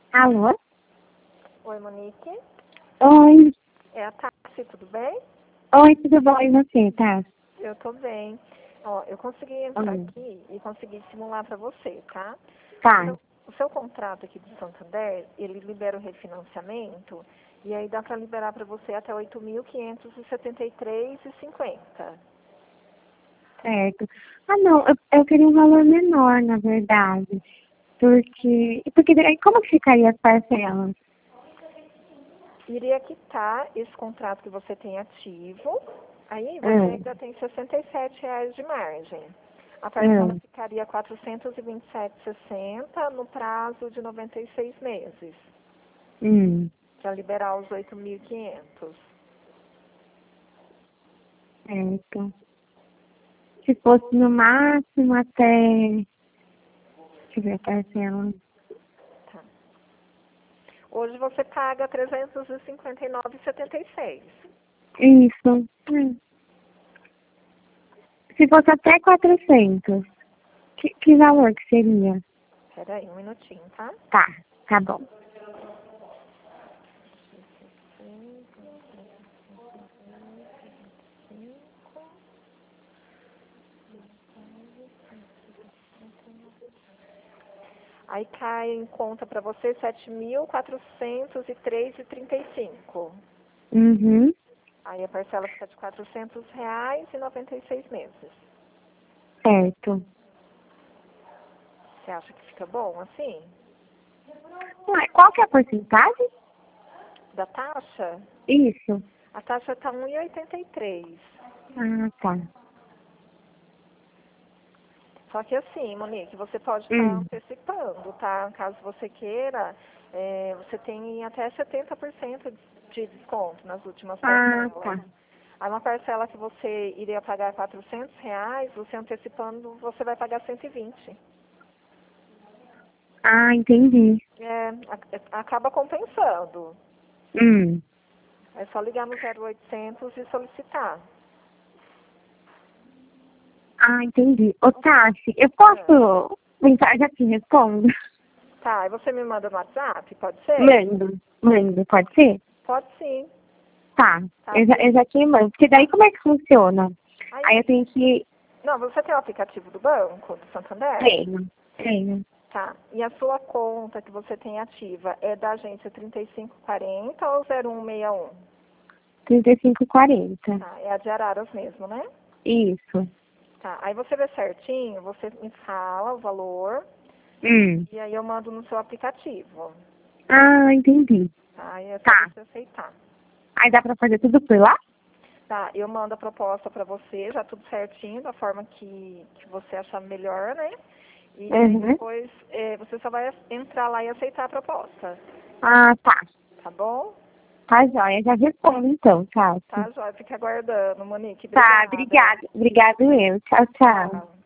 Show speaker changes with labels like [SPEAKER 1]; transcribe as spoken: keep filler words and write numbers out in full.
[SPEAKER 1] Alô?
[SPEAKER 2] Oi, Monique.
[SPEAKER 1] Oi.
[SPEAKER 2] É a Tassi, tudo bem?
[SPEAKER 1] Oi, tudo bom? E você, tá?
[SPEAKER 2] Eu tô bem. Ó, eu consegui entrar
[SPEAKER 1] Oi.
[SPEAKER 2] aqui e consegui simular para você, tá? O
[SPEAKER 1] Tá.
[SPEAKER 2] seu, o seu contrato aqui do Santander, ele libera o refinanciamento e aí dá para liberar para você até oito mil quinhentos e setenta e três reais e cinquenta.
[SPEAKER 1] Certo. Ah, não, eu, eu queria um valor menor, na verdade. Porque, porque daí como que ficaria as parcelas?
[SPEAKER 2] Iria quitar esse contrato que você tem ativo, aí você
[SPEAKER 1] Hum,
[SPEAKER 2] ainda tem sessenta e sete reais de margem. A parcela
[SPEAKER 1] hum,
[SPEAKER 2] ficaria quatrocentos e vinte e sete reais e sessenta centavos no prazo de noventa e seis meses,
[SPEAKER 1] hum,
[SPEAKER 2] para liberar os oito mil e quinhentos.
[SPEAKER 1] certo. Se fosse no máximo até... Deixa eu ver a parcela.
[SPEAKER 2] Tá. Hoje você paga trezentos e cinquenta e nove reais e setenta e seis centavos.
[SPEAKER 1] Isso. Hum. Se fosse até quatrocentos, que, que valor que seria?
[SPEAKER 2] Espera aí um minutinho, tá?
[SPEAKER 1] Tá, tá bom.
[SPEAKER 2] Aí cai em conta para você sete mil quatrocentos e três reais e trinta e cinco centavos.
[SPEAKER 1] Uhum,
[SPEAKER 2] Aí a parcela fica de quatrocentos reais e noventa e seis meses.
[SPEAKER 1] certo.
[SPEAKER 2] Você acha que fica bom assim?
[SPEAKER 1] Ué, qual que é a porcentagem?
[SPEAKER 2] Da taxa?
[SPEAKER 1] Isso.
[SPEAKER 2] A taxa está um vírgula oitenta e três.
[SPEAKER 1] Ah, tá.
[SPEAKER 2] Só que assim, Monique, você pode estar
[SPEAKER 1] Hum.
[SPEAKER 2] antecipando, tá? Caso você queira, é, você tem até setenta por cento de desconto nas últimas
[SPEAKER 1] Ah,
[SPEAKER 2] parcelas.
[SPEAKER 1] tá.
[SPEAKER 2] Aí uma parcela que você iria pagar quatrocentos reais, você antecipando, você vai pagar cento e vinte.
[SPEAKER 1] Ah, entendi.
[SPEAKER 2] É, a- acaba compensando.
[SPEAKER 1] Hum.
[SPEAKER 2] É só ligar no zero oitocentos e solicitar.
[SPEAKER 1] Ah, entendi. Ô, Tassi, eu
[SPEAKER 2] É.
[SPEAKER 1] posso pensar, já te respondo?
[SPEAKER 2] Tá, e você me manda no WhatsApp, pode ser?
[SPEAKER 1] Mando. Mando, pode ser?
[SPEAKER 2] Pode sim.
[SPEAKER 1] Tá.
[SPEAKER 2] Tá,
[SPEAKER 1] Eu já, eu já te mando. Porque daí como é que funciona? Aí
[SPEAKER 2] aí,
[SPEAKER 1] eu tenho que...
[SPEAKER 2] não, você tem o aplicativo do banco, do Santander?
[SPEAKER 1] Tenho. Tenho.
[SPEAKER 2] Tá. E a sua conta que você tem ativa é da agência trinta e cinco quarenta ou zero um seis um?
[SPEAKER 1] trinta e cinco e quarenta.
[SPEAKER 2] Tá, é a de Araras mesmo, né?
[SPEAKER 1] Isso.
[SPEAKER 2] Tá, aí você vê certinho, você me fala o valor
[SPEAKER 1] Hum.
[SPEAKER 2] e aí eu mando no seu aplicativo.
[SPEAKER 1] Ah, entendi.
[SPEAKER 2] Tá, aí é só
[SPEAKER 1] Tá.
[SPEAKER 2] você aceitar.
[SPEAKER 1] Aí dá pra fazer tudo por lá?
[SPEAKER 2] Tá, eu mando a proposta pra você, já tudo certinho, da forma que, que você achar melhor, né? E aí
[SPEAKER 1] Uhum.
[SPEAKER 2] depois é, você só vai entrar lá e aceitar a proposta.
[SPEAKER 1] Ah, tá.
[SPEAKER 2] Tá bom?
[SPEAKER 1] Tá joia. Já respondo então, Tassi.
[SPEAKER 2] Tá, Jóia? Fica aguardando, Monique.
[SPEAKER 1] Tá,
[SPEAKER 2] Obrigada.
[SPEAKER 1] obrigada. Obrigado eu. Tchau, tchau.
[SPEAKER 2] Tchau.